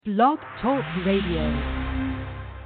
Blog Talk Radio.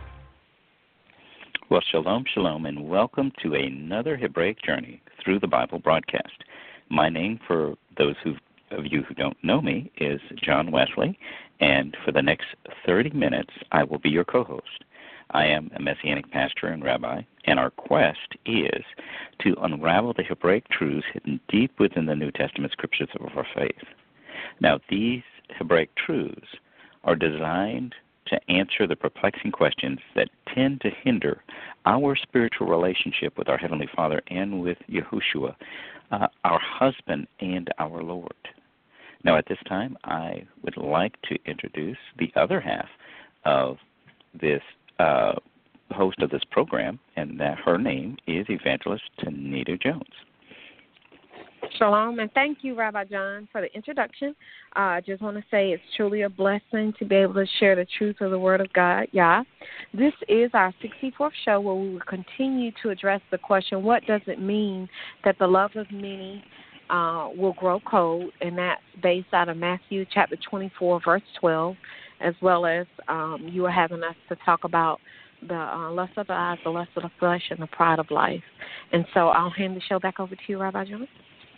Well, shalom, shalom, and welcome to another Hebraic Journey through the Bible broadcast. My name, for those of you who don't know me, is John Wesley, and for the next 30 minutes, I will be your co-host. I am a Messianic pastor and rabbi, and our quest is to unravel the Hebraic truths hidden deep within the New Testament scriptures of our faith. Now, these Hebraic truths are designed to answer the perplexing questions that tend to hinder our spiritual relationship with our Heavenly Father and with Yahushua, our husband and our Lord. Now, at this time, I would like to introduce the other half of this host of this program, and that her name is Evangelist Tanita Jones. Shalom, and thank you, Rabbi John, for the introduction. I just want to say it's truly a blessing to be able to share the truth of the Word of God. This is our 64th show where we will continue to address the question, what does it mean that the love of many will grow cold? And that's based out of Matthew chapter 24, verse 12, as well as you are having us to talk about the lust of the eyes, the lust of the flesh, and the pride of life. And so I'll hand the show back over to you, Rabbi John.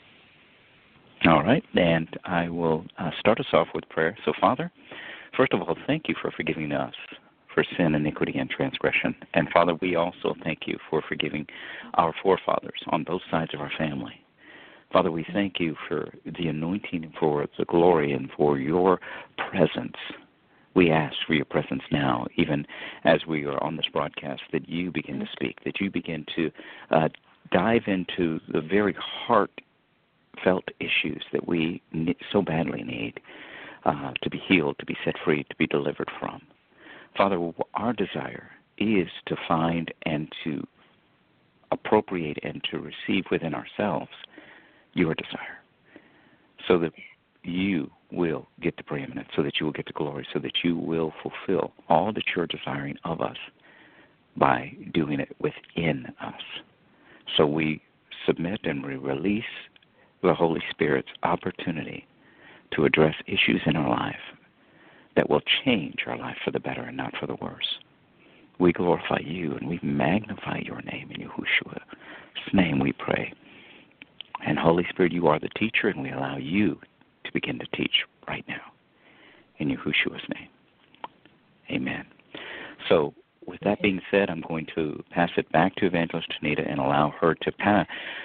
All right, and I will start us off with prayer. So, Father, first of all, thank you for forgiving us for sin, iniquity, and transgression. And, Father, we also thank you for forgiving our forefathers on both sides of our family. Father, we thank you for the anointing, for the glory, and for your presence. We ask for your presence now, even as we are on this broadcast, that you begin to speak, that you begin to dive into the very heart felt issues that we so badly need to be healed, to be set free, to be delivered from. Father, our desire is to find and to appropriate and to receive within ourselves your desire, so that you will get the preeminence, so that you will get the glory, so that you will fulfill all that you're desiring of us by doing it within us. So we submit and we release the Holy Spirit's opportunity to address issues in our life that will change our life for the better and not for the worse. We glorify you and we magnify your name in Yahushua's name we pray. And Holy Spirit, you are the teacher, and we allow you to begin to teach right now in Yahushua's name. Amen. So with that being said, I'm going to pass it back to Evangelist Tanita and allow her to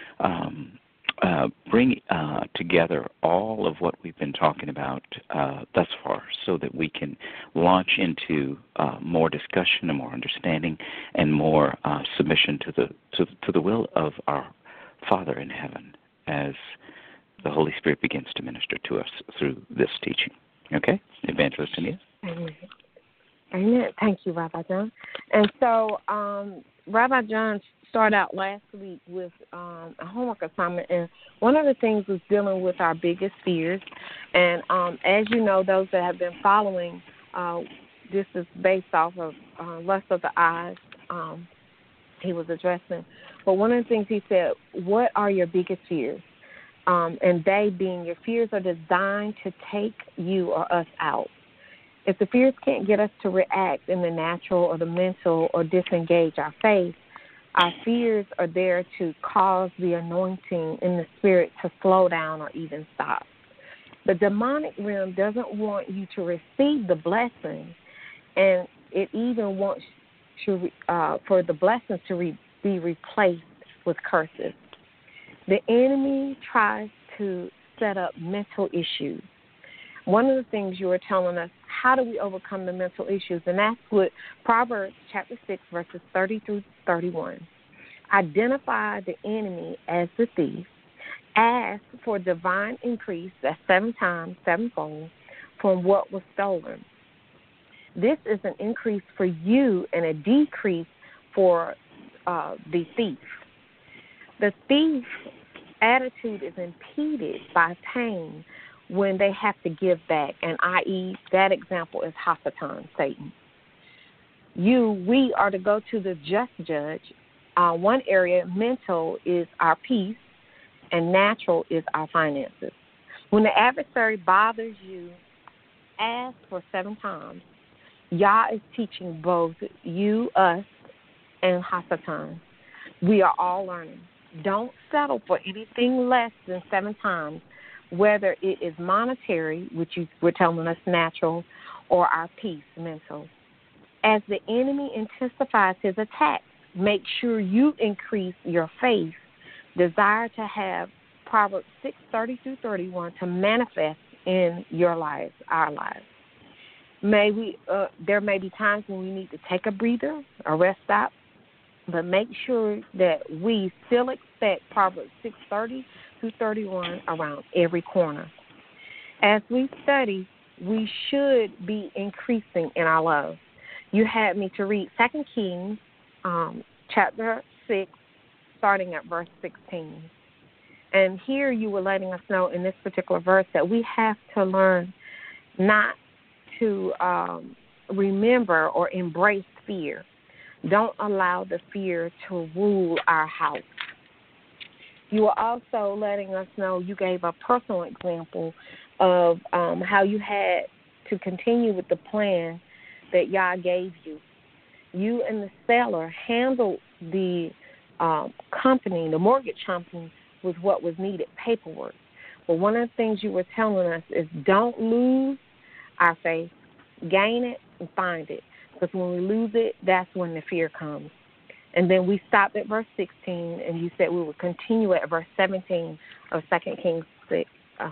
bring together all of what we've been talking about thus far, so that we can launch into more discussion and more understanding and more submission to the will of our Father in heaven, as the Holy Spirit begins to minister to us through this teaching. Okay? Evangelist Tanita? Amen. Amen. Thank you, Rabbi John. And so Rabbi John started out last week with a homework assignment, and one of the things was dealing with our biggest fears. And as you know, those that have been following, this is based off of lust of the eyes he was addressing. But one of the things he said, what are your biggest fears? And they being your fears are designed to take you or us out. If the fears can't get us to react in the natural or the mental or disengage our faith, our fears are there to cause the anointing in the spirit to slow down or even stop. The demonic realm doesn't want you to receive the blessing, and it even wants to for the blessings to be replaced with curses. The enemy tries to set up mental issues. One of the things you were telling us, how do we overcome the mental issues? And that's what Proverbs chapter 6, verses 30 through 31. Identify the enemy as the thief. Ask for divine increase, that's 7 times, sevenfold, from what was stolen. This is an increase for you and a decrease for the thief. The thief's attitude is impeded by pain when they have to give back, and i.e., that example is Hasatan, Satan. We are to go to the just judge. One area, mental, is our peace, and natural is our finances. When the adversary bothers you ask for 7 times, Yah is teaching both you, us, and Hasatan. We are all learning. Don't settle for anything less than 7 times, whether it is monetary, which we're telling us natural, or our peace, mental. As the enemy intensifies his attacks, make sure you increase your faith. Desire to have Proverbs 6:30-31 to manifest in your lives, our lives. There may be times when we need to take a breather, a rest stop, but make sure that we still expect Proverbs 6:30-31 around every corner. As we study, we should be increasing in our love. You had me to read 2 Kings chapter 6, starting at verse 16. And here you were letting us know in this particular verse that we have to learn not to remember or embrace fear. Don't allow the fear to rule our house. You were also letting us know, you gave a personal example of how you had to continue with the plan that Yah gave you. You and the seller handled the company, the mortgage company, with what was needed, paperwork. But one of the things you were telling us is don't lose our faith, gain it, and find it. Because when we lose it, that's when the fear comes. And then we stopped at verse 16, and you said we would continue at verse 17 of 2 Kings 6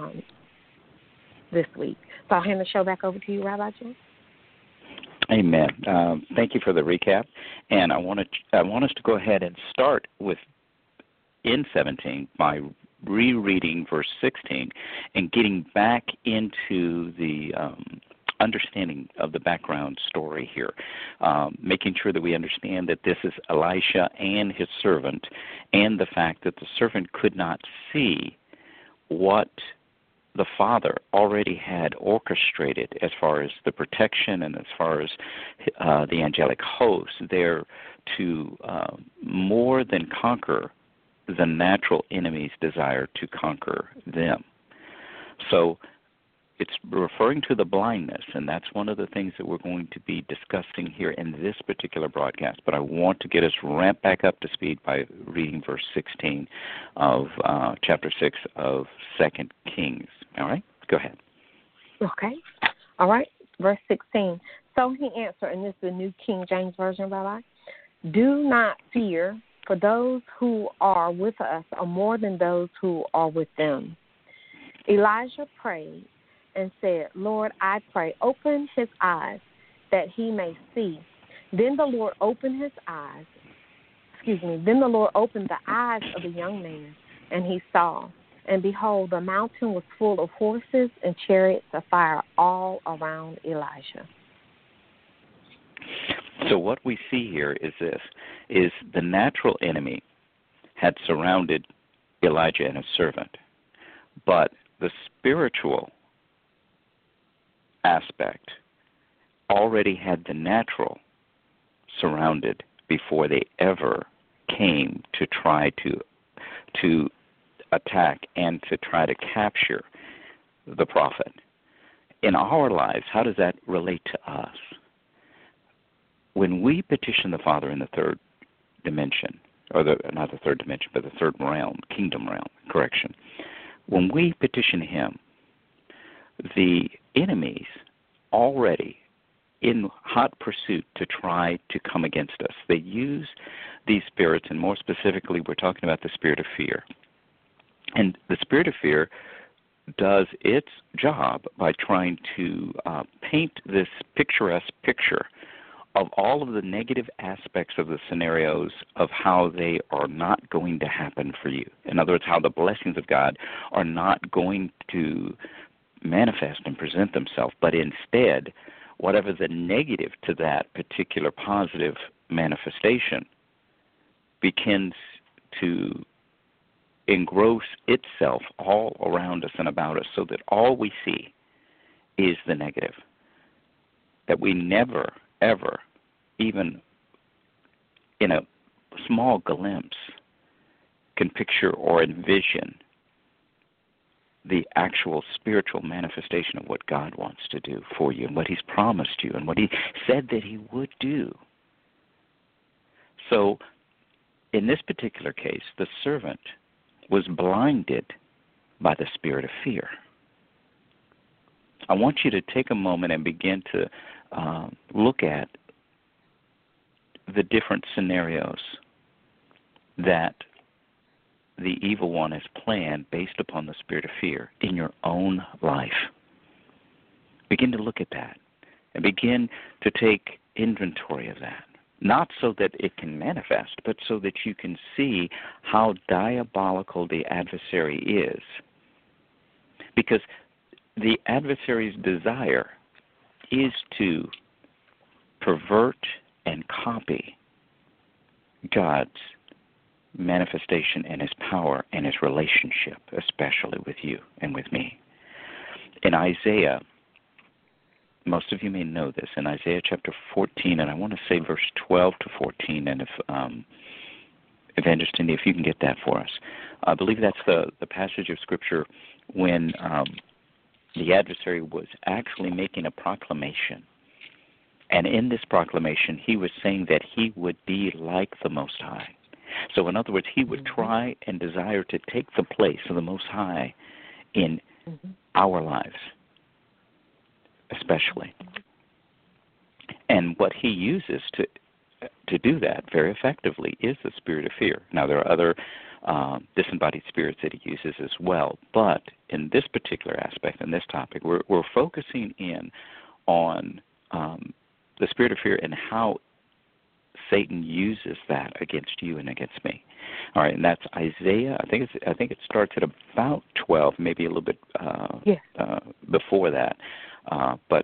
this week. So I'll hand the show back over to you, Rabbi Jones. Amen. Thank you for the recap. And I want us to go ahead and start with in 17 by rereading verse 16 and getting back into the understanding of the background story here, making sure that we understand that this is Elisha and his servant, and the fact that the servant could not see what the Father already had orchestrated as far as the protection and as far as the angelic host there to more than conquer the natural enemy's desire to conquer them. So it's referring to the blindness, and that's one of the things that we're going to be discussing here in this particular broadcast. But I want to get us ramped back up to speed by reading verse 16 of chapter 6 of 2 Kings. All right? Go ahead. Okay. All right. Verse 16. So he answered, and this is the New King James Version, Rabbi, do not fear, for those who are with us are more than those who are with them. Elijah prayed and said, Lord, I pray, open his eyes that he may see. Then the Lord opened his eyes. Then the Lord opened the eyes of the young man, and he saw. And behold, the mountain was full of horses and chariots of fire all around Elijah. So what we see here is this, is the natural enemy had surrounded Elijah and his servant, but the spiritual aspect already had the natural surrounded before they ever came to try to attack and to try to capture the prophet. In our lives, how does that relate to us? When we petition the Father in the third dimension, or not the third dimension, but the third realm, kingdom realm, correction. When we petition him, the enemies already in hot pursuit to try to come against us. They use these spirits, and more specifically, we're talking about the spirit of fear. And the spirit of fear does its job by trying to paint this picturesque picture of all of the negative aspects of the scenarios of how they are not going to happen for you. In other words, how the blessings of God are not going to manifest and present themselves, but instead, whatever the negative to that particular positive manifestation begins to engross itself all around us and about us, so that all we see is the negative. That we never, ever, even in a small glimpse, can picture or envision the actual spiritual manifestation of what God wants to do for you and what He's promised you and what He said that He would do. So, in this particular case, the servant was blinded by the spirit of fear. I want you to take a moment and begin to look at the different scenarios that the evil one has planned based upon the spirit of fear in your own life. Begin to look at that and begin to take inventory of that. Not so that it can manifest, but so that you can see how diabolical the adversary is. Because the adversary's desire is to pervert and copy God's manifestation and His power and His relationship, especially with you and with me. In Isaiah, most of you may know this, in Isaiah chapter 14, and I want to say verse 12 to 14, and if Evangelist Cindy, if you can get that for us. I believe that's the passage of Scripture when the adversary was actually making a proclamation. And in this proclamation, he was saying that he would be like the Most High. So in other words, he would try and desire to take the place of the Most High in our lives, especially. And what he uses to do that very effectively is the spirit of fear. Now, there are other disembodied spirits that he uses as well, but in this particular aspect, in this topic, we're focusing in on the spirit of fear and how Satan uses that against you and against me. All right, and that's Isaiah. I think it starts at about 12, maybe a little bit before that, but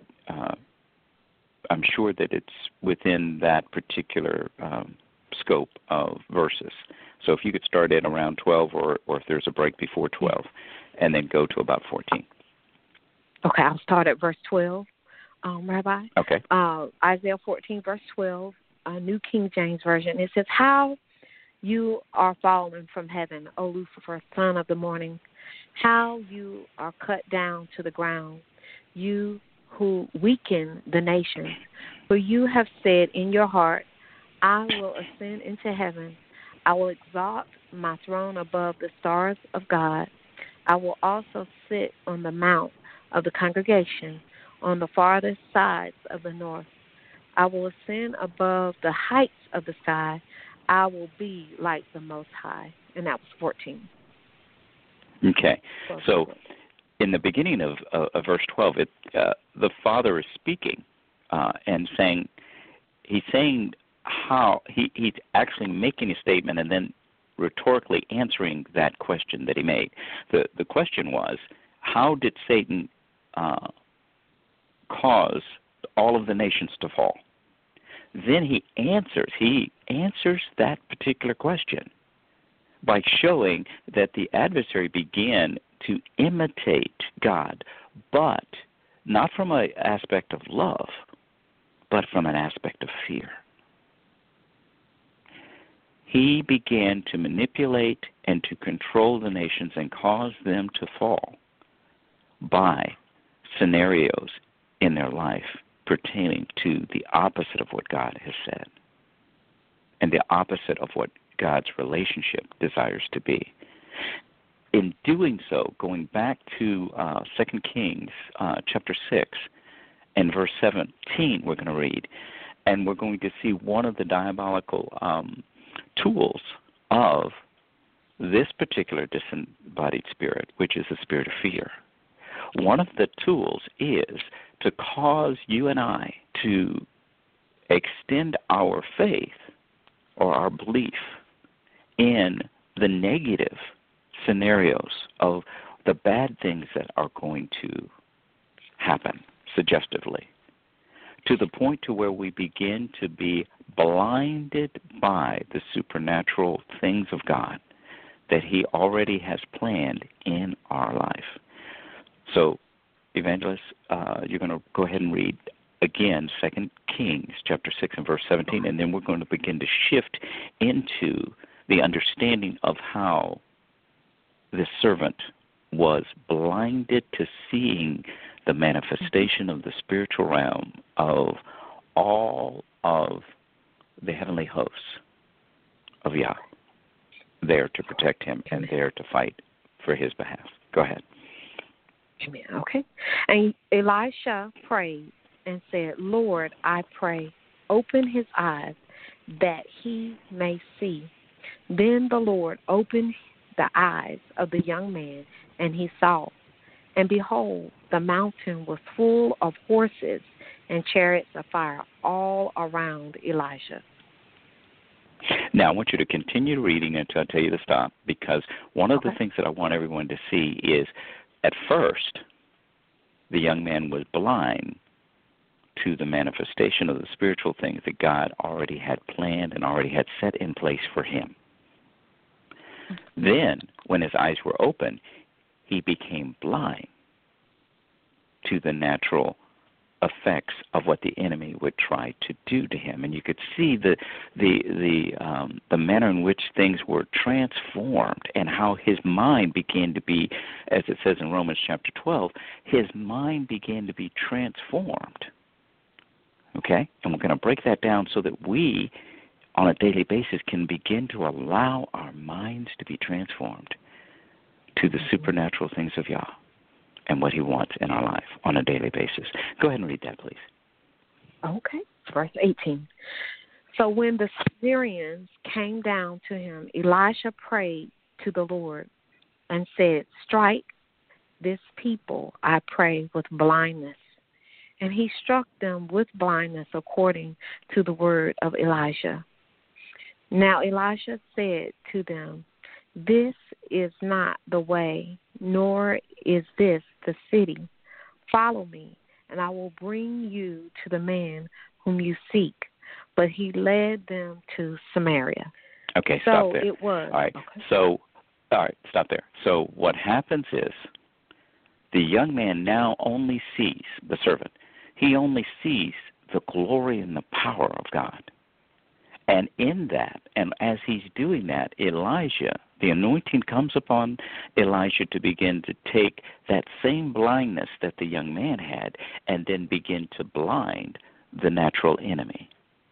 I'm sure that it's within that particular scope of verses. So if you could start at around 12, or if there's a break before 12, and then go to about 14. Okay, I'll start at verse 12, Rabbi. Okay. Isaiah 14, verse 12, New King James Version. It says, "How you are fallen from heaven, O Lucifer, son of the morning. How you are cut down to the ground, you who weaken the nations. For you have said in your heart, I will ascend into heaven. I will exalt my throne above the stars of God. I will also sit on the mount of the congregation on the farthest sides of the north. I will ascend above the heights of the sky. I will be like the Most High." And that was 14. Okay. So in the beginning of verse 12, the Father is speaking and saying, he's saying how he's actually making a statement and then rhetorically answering that question that he made. The question was, how did Satan cause all of the nations to fall? Then he answers that particular question by showing that the adversary began to imitate God, but not from an aspect of love, but from an aspect of fear. He began to manipulate and to control the nations and cause them to fall by scenarios in their life pertaining to the opposite of what God has said and the opposite of what God's relationship desires to be. In doing so, going back to 2 Kings chapter 6 and verse 17, we're going to read, and we're going to see one of the diabolical tools of this particular disembodied spirit, which is the spirit of fear. One of the tools is to cause you and I to extend our faith or our belief in the negative scenarios of the bad things that are going to happen suggestively, to the point to where we begin to be blinded by the supernatural things of God that He already has planned in our life. So, Evangelist, you're going to go ahead and read again 2 Kings chapter 6 and verse 17, and then we're going to begin to shift into the understanding of how this servant was blinded to seeing the manifestation of the spiritual realm of all of the heavenly hosts of Yah there to protect him and there to fight for his behalf. Go ahead. Amen. Okay. And Elisha prayed and said, Lord, I pray, open his eyes that he may see. Then the Lord opened the eyes of the young man, and he saw. And behold, the mountain was full of horses and chariots of fire all around Elijah. Now, I want you to continue reading until I tell you to stop, because one of the things that I want everyone to see is, at first, the young man was blind to the manifestation of the spiritual things that God already had planned and already had set in place for him. Then, when his eyes were open, he became blind to the natural effects of what the enemy would try to do to him, and you could see the manner in which things were transformed, and how his mind began to be, as it says in Romans chapter 12, his mind began to be transformed. Okay, and we're going to break that down so that we, on a daily basis, can begin to allow our minds to be transformed to the supernatural things of Yah and what he wants in our life on a daily basis. Go ahead and read that, please. Okay, verse 18. So when the Syrians came down to him, Elisha prayed to the Lord and said, strike this people, I pray, with blindness. And he struck them with blindness according to the word of Elijah. Now Elisha said to them, this is not the way, nor is this the city. Follow me, and I will bring you to the man whom you seek. But he led them to Samaria. Okay, stop there. So it was. All right. Okay. So, all right, stop there. So what happens is the young man now only sees, the servant, he only sees the glory and the power of God. And in that, and as he's doing that, Elijah, the anointing comes upon Elijah to begin to take that same blindness that the young man had and then begin to blind the natural enemy.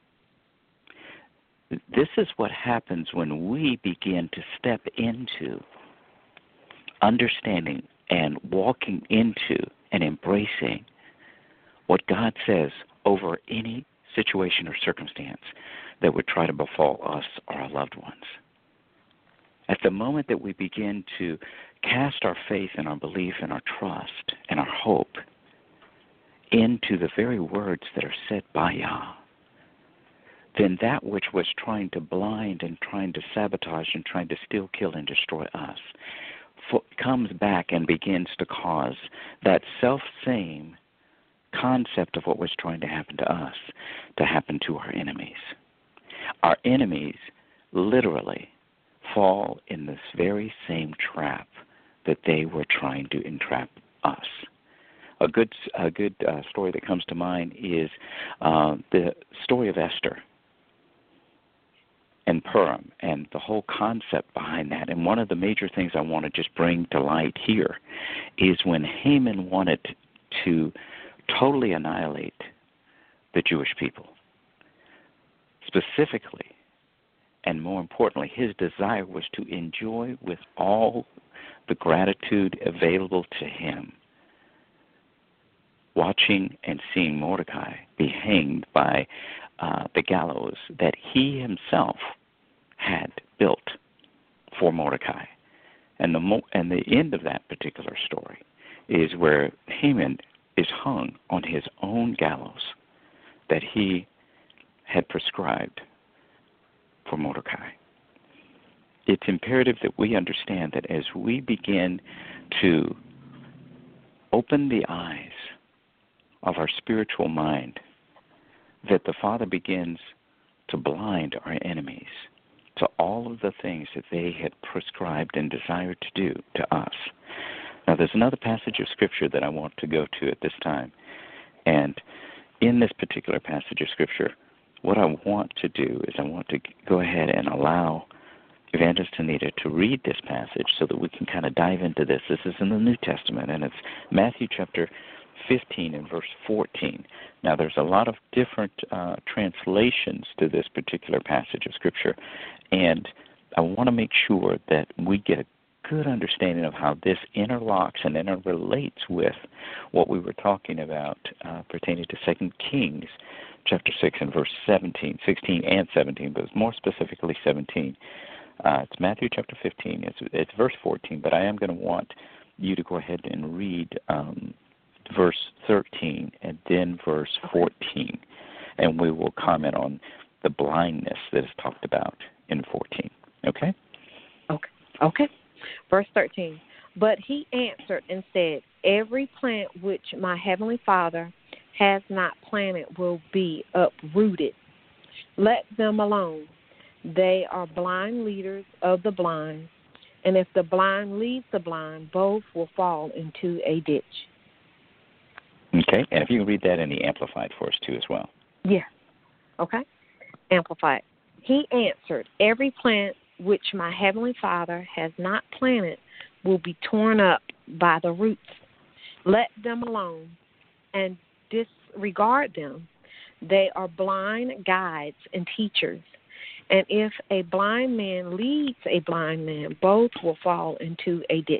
This is what happens when we begin to step into understanding and walking into and embracing what God says over any situation or circumstance that would try to befall us or our loved ones. At the moment that we begin to cast our faith and our belief and our trust and our hope into the very words that are said by Yah, then that which was trying to blind and trying to sabotage and trying to steal, kill, and destroy us comes back and begins to cause that self-same concept of what was trying to happen to us to happen to our enemies. Our enemies literally fall in this very same trap that they were trying to entrap us. A good story that comes to mind is the story of Esther and Purim and the whole concept behind that. And one of the major things I want to just bring to light here is when Haman wanted to totally annihilate the Jewish people. Specifically, and more importantly, his desire was to enjoy with all the gratitude available to him, watching and seeing Mordecai be hanged by the gallows that he himself had built for Mordecai. And the end of that particular story is where Haman is hung on his own gallows that he had prescribed for Mordecai. It's imperative that we understand that as we begin to open the eyes of our spiritual mind, that the Father begins to blind our enemies to all of the things that they had prescribed and desired to do to us. Now, there's another passage of Scripture that I want to go to at this time. And in this particular passage of Scripture, what I want to do is I want to go ahead and allow Evangelist Anita to read this passage so that we can kind of dive into this. This is in the New Testament, and it's Matthew chapter 15 and verse 14. Now, there's a lot of different translations to this particular passage of Scripture, and I want to make sure that we get a good understanding of how this interlocks and interrelates with what we were talking about pertaining to 2 Kings chapter 6 and verse 16 and 17, but more specifically 17. It's Matthew chapter 15. It's verse 14, but I am going to want you to go ahead and read verse 13 and then verse 14, and we will comment on the blindness that is talked about in 14. Okay? Okay. Verse 13. But he answered and said, every plant which my heavenly Father has not planted will be uprooted. Let them alone. They are blind leaders of the blind, and if the blind leads the blind, both will fall into a ditch. Okay, and if you can read that in the Amplified for us, too, as well. Yeah. Okay. Amplified. He answered, every plant which my heavenly Father has not planted will be torn up by the roots. Let them alone and disregard them. They are blind guides and teachers. And if a blind man leads a blind man, both will fall into a ditch.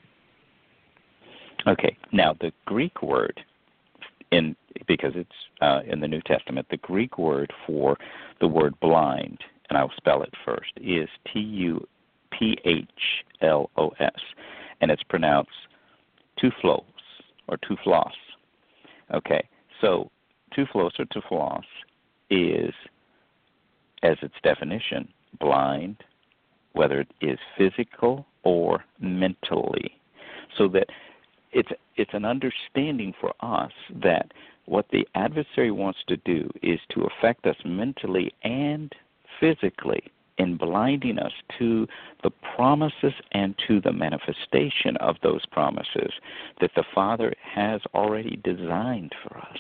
Okay, now the Greek word, because it's in the New Testament, the Greek word for the word blind, and I'll spell it first, is Tuphlos, and it's pronounced tuflos or tuflos. Okay, so tuflos or tuflos is, as its definition, blind, whether it is physical or mentally. So that it's an understanding for us that what the adversary wants to do is to affect us mentally and physically in blinding us to the promises and to the manifestation of those promises that the Father has already designed for us.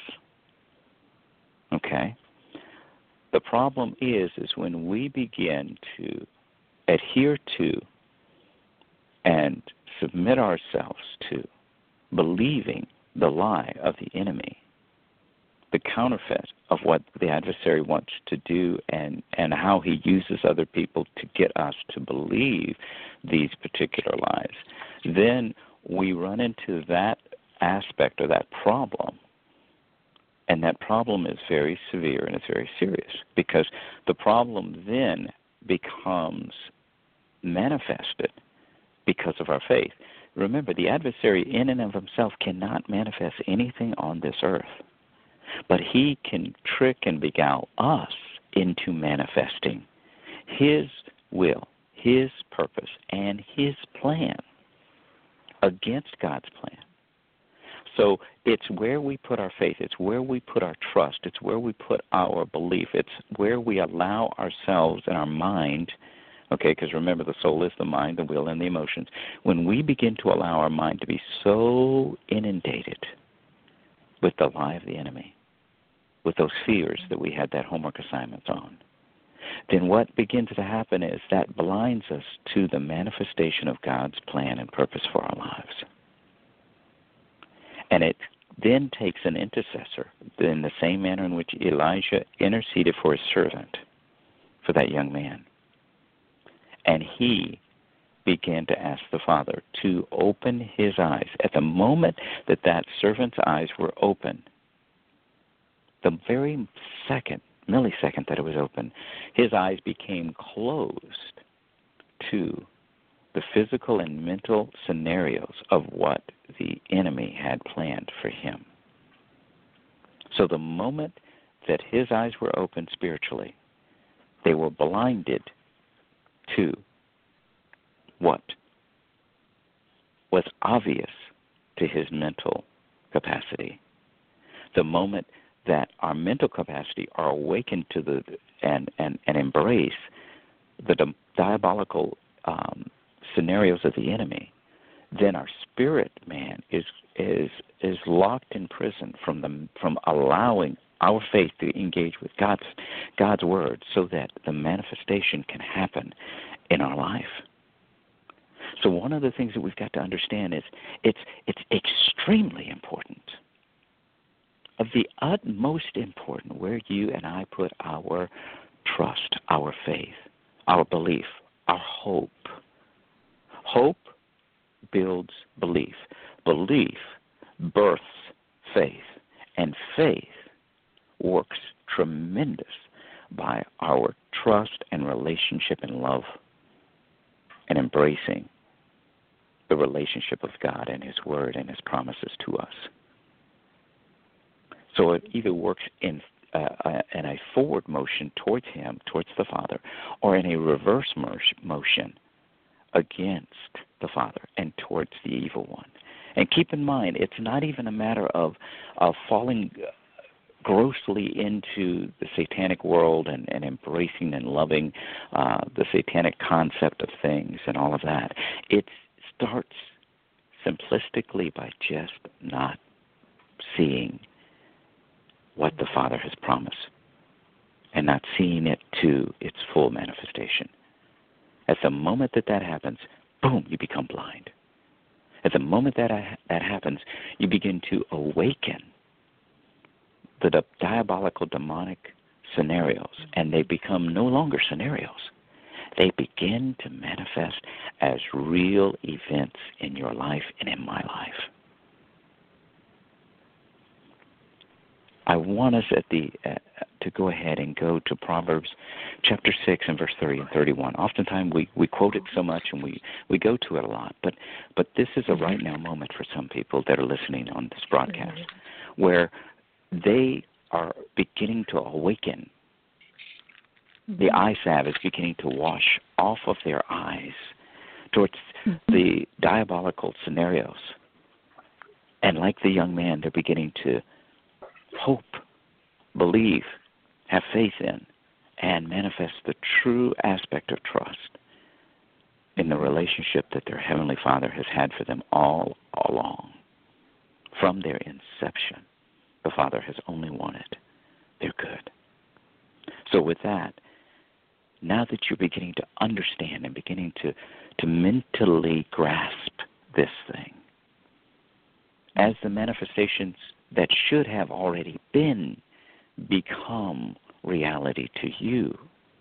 Okay? The problem is when we begin to adhere to and submit ourselves to believing the lie of the enemy, the counterfeit of what the adversary wants to do and how he uses other people to get us to believe these particular lies, then we run into that aspect or that problem. And that problem is very severe and it's very serious because the problem then becomes manifested because of our faith. Remember, the adversary in and of himself cannot manifest anything on this earth, but he can trick and beguile us into manifesting his will, his purpose, and his plan against God's plan. So it's where we put our faith. It's where we put our trust. It's where we put our belief. It's where we allow ourselves and our mind, okay, because remember the soul is the mind, the will, and the emotions. When we begin to allow our mind to be so inundated with the lie of the enemy, with those fears that we had that homework assignments on, then what begins to happen is that blinds us to the manifestation of God's plan and purpose for our lives. And it then takes an intercessor in the same manner in which Elijah interceded for his servant, for that young man. And he began to ask the Father to open his eyes. At the moment that that servant's eyes were open, the very millisecond that it was open, his eyes became closed to the physical and mental scenarios of what the enemy had planned for him. So the moment that his eyes were open spiritually, they were blinded to what was obvious to his mental capacity. The moment that our mental capacity are awakened to and embrace the diabolical scenarios of the enemy, then our spirit man is locked in prison from allowing our faith to engage with God's word, so that the manifestation can happen in our life. So one of the things that we've got to understand is it's extremely important, of the utmost important, where you and I put our trust, our faith, our belief, our hope. Hope builds belief. Belief births faith. And faith works tremendous by our trust and relationship and love and embracing the relationship of God and His Word and His promises to us. So it either works in a forward motion towards Him, towards the Father, or in a reverse motion against the Father and towards the evil one. And keep in mind, it's not even a matter of falling grossly into the satanic world and embracing and loving the satanic concept of things and all of that. It starts simplistically by just not seeing what the Father has promised and not seeing it to its full manifestation. At the moment that happens, boom, you become blind. At the moment that happens, you begin to awaken the diabolical, demonic scenarios, and they become no longer scenarios. They begin to manifest as real events in your life and in my life. I want us to go ahead and go to Proverbs chapter 6 and verse 30 and 31. Oftentimes we quote it so much and we go to it a lot, but this is a right now moment for some people that are listening on this broadcast where they are beginning to awaken. The eye salve is beginning to wash off of their eyes towards the diabolical scenarios. And like the young man, they're beginning to hope, believe, have faith in, and manifest the true aspect of trust in the relationship that their Heavenly Father has had for them all along. From their inception, the Father has only wanted their good. So with that, now that you're beginning to understand and beginning to mentally grasp this thing, as the manifestations that should have already been become reality to you,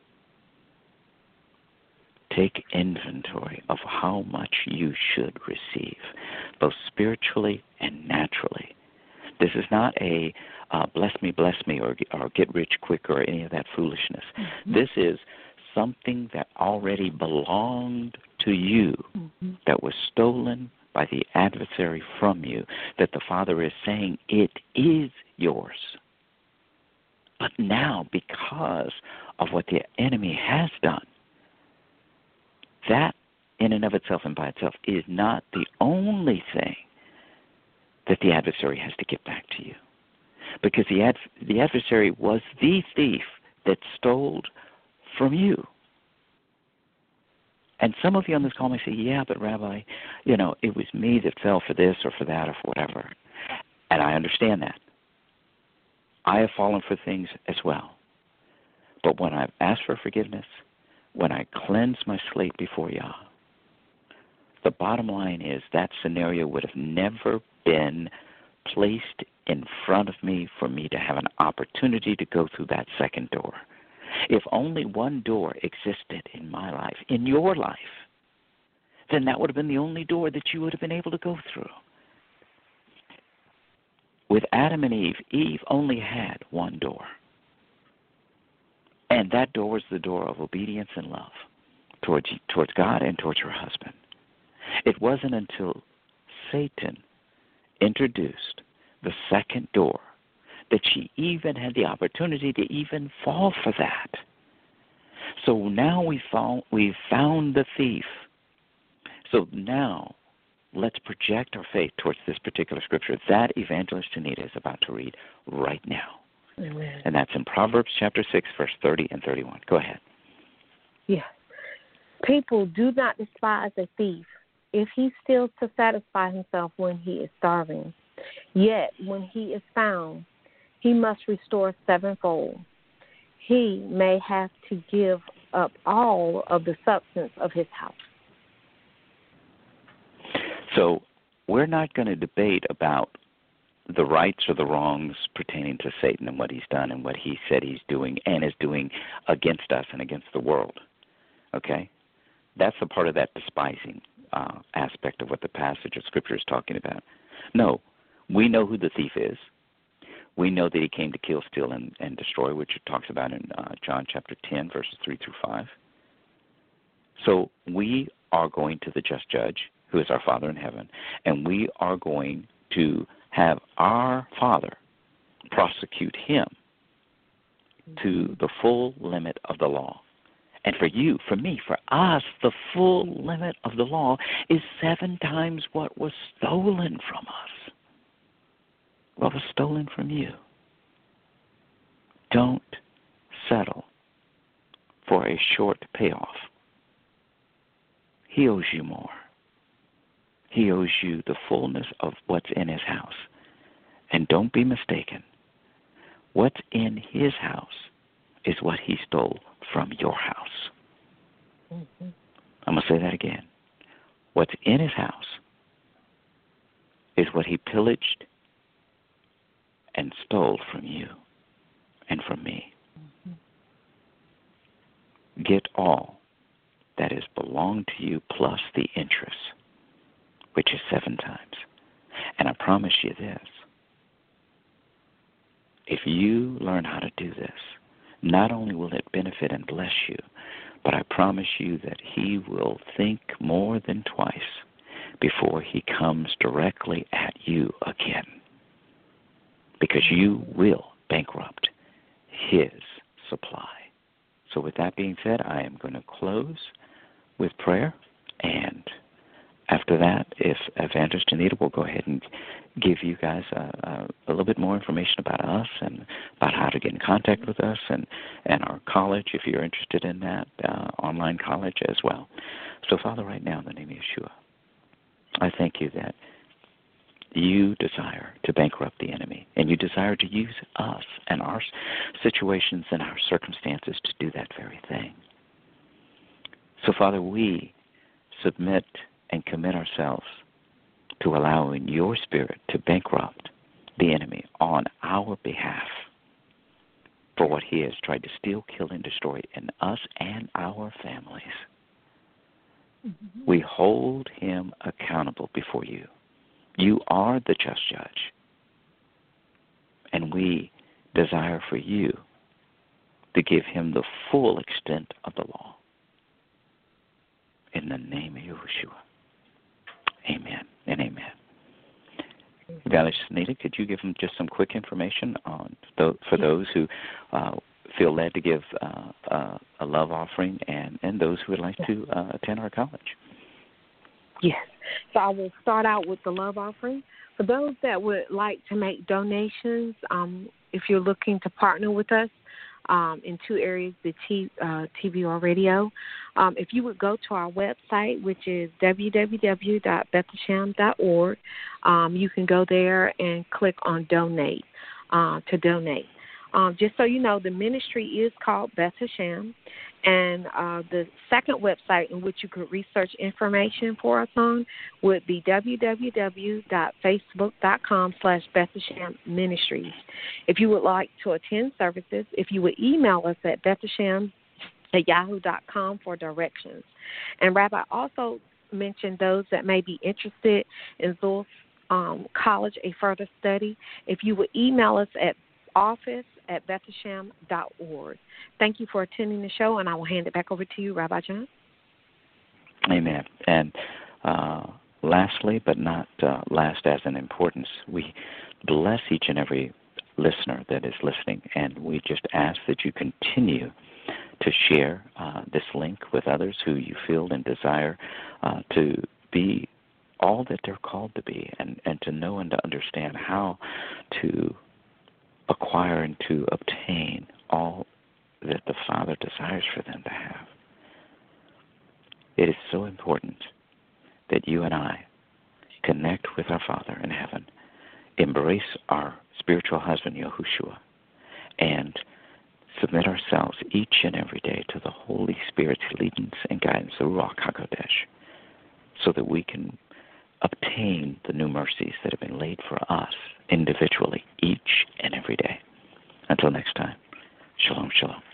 take inventory of how much you should receive, both spiritually and naturally. This is not a bless me, or get rich quick, or any of that foolishness. This is something that already belonged to you, that was stolen by the adversary from you, that the Father is saying it is yours. But now, because of what the enemy has done, that in and of itself and by itself is not the only thing that the adversary has to get back to you. Because the adversary was the thief that stole from you. And some of you on this call may say, yeah, but Rabbi, it was me that fell for this or for that or for whatever. And I understand that. I have fallen for things as well. But when I've asked for forgiveness, when I cleanse my slate before Yah, the bottom line is that scenario would have never been placed in front of me for me to have an opportunity to go through that second door. If only one door existed in my life, in your life, then that would have been the only door that you would have been able to go through. With Adam and Eve, Eve only had one door. And that door was the door of obedience and love towards God and towards her husband. It wasn't until Satan introduced the second door that she even had the opportunity to even fall for that. So now we've found the thief. So now let's project our faith towards this particular scripture that Evangelist Janita is about to read right now. Amen. And that's in Proverbs chapter 6, verse 30 and 31. Go ahead. Yes. People, do not despise a thief if he steals to satisfy himself when he is starving. Yet when he is found, he must restore sevenfold. He may have to give up all of the substance of his house. So we're not going to debate about the rights or the wrongs pertaining to Satan and what he's done and what he said he's doing and is doing against us and against the world. Okay? That's a part of that despising aspect of what the passage of Scripture is talking about. No, we know who the thief is. We know that he came to kill, steal, and destroy, which it talks about in John chapter 10, verses 3 through 5. So we are going to the just judge, who is our Father in heaven, and we are going to have our Father prosecute him to the full limit of the law. And for you, for me, for us, the full limit of the law is 7 times what was stolen from us. What was stolen from you. Don't settle for a short payoff. He owes you more. He owes you the fullness of what's in his house. And don't be mistaken. What's in his house is what he stole from your house. Mm-hmm. I'm going to say that again. What's in his house is what he pillaged and stole from you and from me. Mm-hmm. Get all that is belonged to you plus the interest, which is 7 times. And I promise you this. If you learn how to do this, not only will it benefit and bless you, but I promise you that he will think more than twice before he comes directly at you again. Because you will bankrupt his supply. So with that being said, I am going to close with prayer, and after that, if Evangelist Anita will go ahead and give you guys a little bit more information about us and about how to get in contact with us and our college, if you're interested in that, online college as well. So, Father, right now, in the name of Yeshua, I thank you that you desire to bankrupt the enemy, and you desire to use us and our situations and our circumstances to do that very thing. So, Father, we submit and commit ourselves to allowing your Spirit to bankrupt the enemy on our behalf for what he has tried to steal, kill, and destroy in us and our families. Mm-hmm. We hold him accountable before you. You are the just judge, and we desire for you to give him the full extent of the law. In the name of Yeshua. Amen and amen. Evangelist Anita, could you give them just some quick information on for those who feel led to give a love offering and those who would like to attend our college? Yes. So I will start out with the love offering. For those that would like to make donations, if you're looking to partner with us in 2 areas, the TV or radio, if you would go to our website, which is www.bethlehem.org, you can go there and click on donate to donate. Just so you know, the ministry is called Beth Hashem, and the second website in which you could research information for us on would be www.facebook.com/Beth Hashem Ministries. If you would like to attend services, if you would email us at bethhashem@yahoo.com for directions. And Rabbi also mentioned those that may be interested in Zul's college, a further study. If you would email us at office@bethhashem.org. Thank you for attending the show, and I will hand it back over to you, Rabbi John. Amen. And lastly, but not last as in importance, we bless each and every listener that is listening, and we just ask that you continue to share this link with others who you feel and desire to be all that they're called to be, and to know and to understand how to acquire and to obtain all that the Father desires for them to have. It is so important that you and I connect with our Father in heaven, embrace our spiritual husband, Yahushua, and submit ourselves each and every day to the Holy Spirit's leadings and guidance, the Ruach HaKodesh, so that we can obtain the new mercies that have been laid for us individually each and every day. Until next time, shalom, shalom.